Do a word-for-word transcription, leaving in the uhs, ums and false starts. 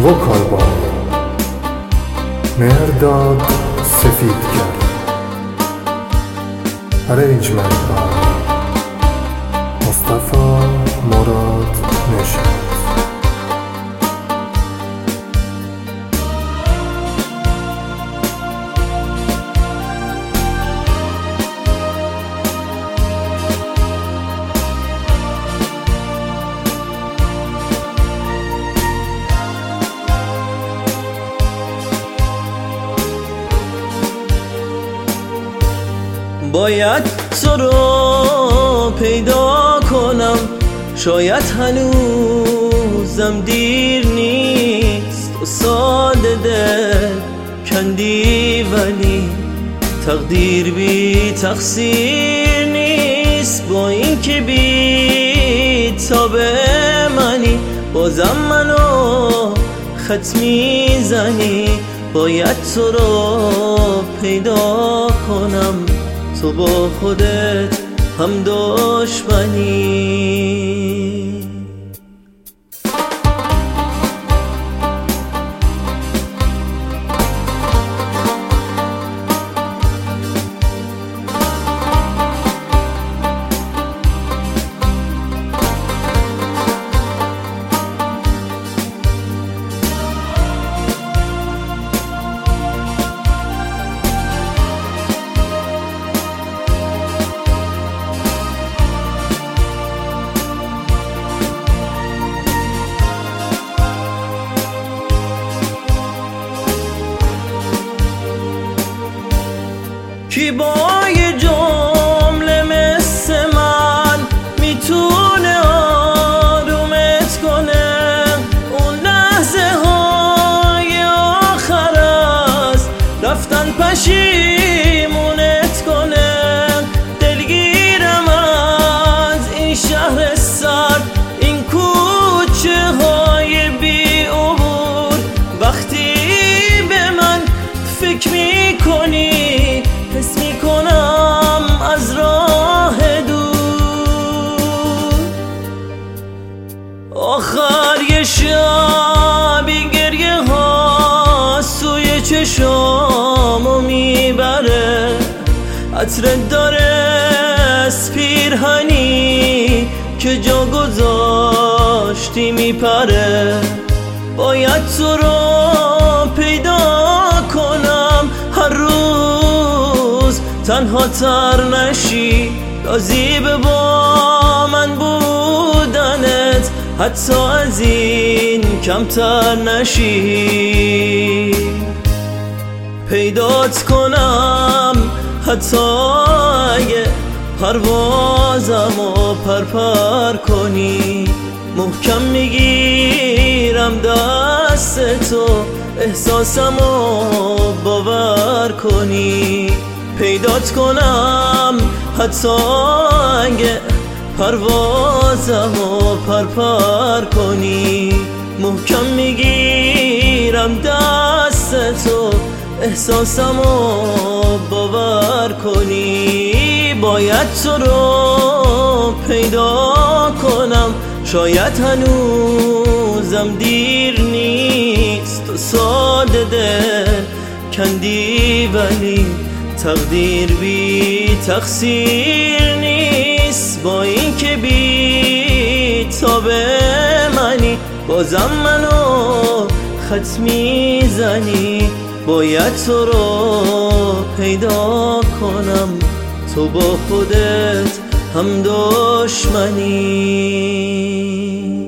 وکالبان مرداد سفید کرد ارنجمنت بای مصطفی مراد نشد. باید تو رو پیدا کنم، شاید هنوزم دیر نیست. تو ساده دل کندی ولی تقدیر بی تقصیر نیست. با این که بی تابه منی بازم منو خط میزنی. باید تو رو پیدا کنم، تو با خودت هم دشمنی. کی با یه جمله مثل من میتونه آرومت کنه؟ اون لحظه های آخر است رفتن پشیمونت کنه. دلگیرم از این شهر سرد، این کوچه های بی عبور. وقتی به من فکر میکنی حس میکنم از راه دور. آخر یه شبی گریه ها سوی چشامو میبره. عطرت داره از پیرهنی که جا گذاشتی میپره. باید تو رو پیدا کنم، هر روز تنها تر نشی. راضی به با من بودنت، حتی از این کمتر نشی. پیدات کنم حتی اگه پروازمو پرپر کنی. محکم میگیرم دست تو، احساسمو باور کنی. پیدات کنم حتی اگه پروازمو پرپر کنی. محکم میگیرم دست تو، احساسمو باور کنی. باید تو رو پیدا کنم، شاید هنوزم دیر نیست. تو ساده دل کندی ولی تقدیر بی تقصیر نیست. با این که بی تابه منی بازم منو خط میزنی. باید تو رو پیدا کنم، تو با خودت هم دشمنی.